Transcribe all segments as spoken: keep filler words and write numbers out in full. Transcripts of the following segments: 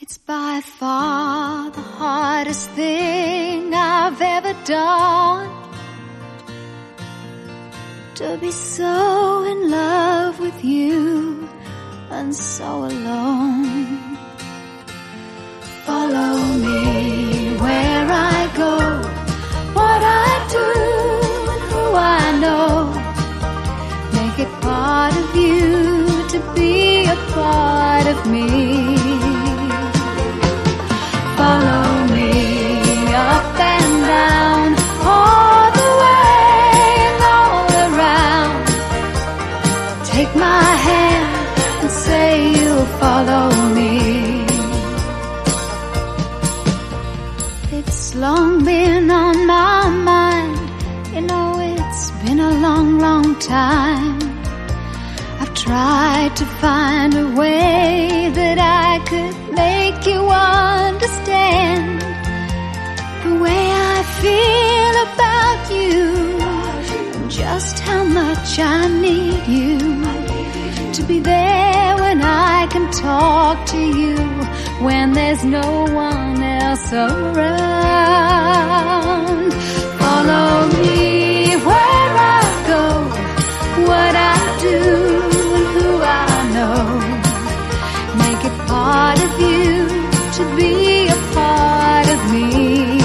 It's by far the hardest thing I've ever done, to be so in love with you and so alone. Follow me where I go, what I do and who I know. Make it part of you to be a part of me. Follow me up and down, all the way and all around. Take my hand and say you'll follow me. It's long been on my mind, you know it's been a long, long time. I've tried to find a way that I could make you understand the way I feel about you, and just how much I need you to be there when I can talk to you, when there's no one else around. Follow me where I go, what I do and who I know. Make it part of you to be a part of me.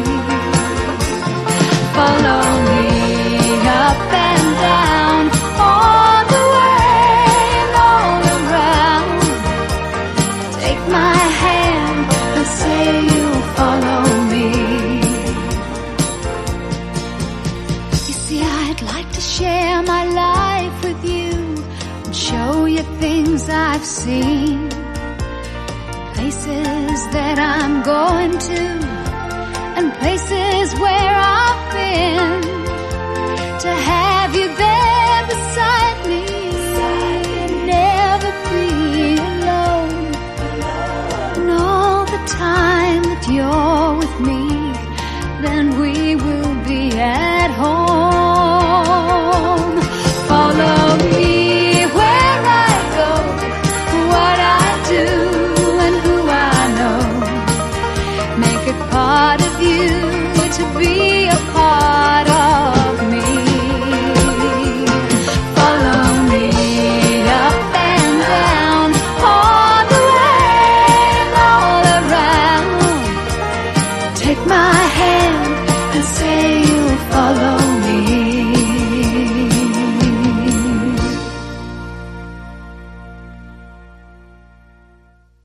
Follow me up and down, all the way and all around. Take my hand and say you'll follow me. You see, I'd like to share my life with you and show you things I've seen, places that I'm going to, and places where I've been, to have you there beside me, never be alone. And all the time that you're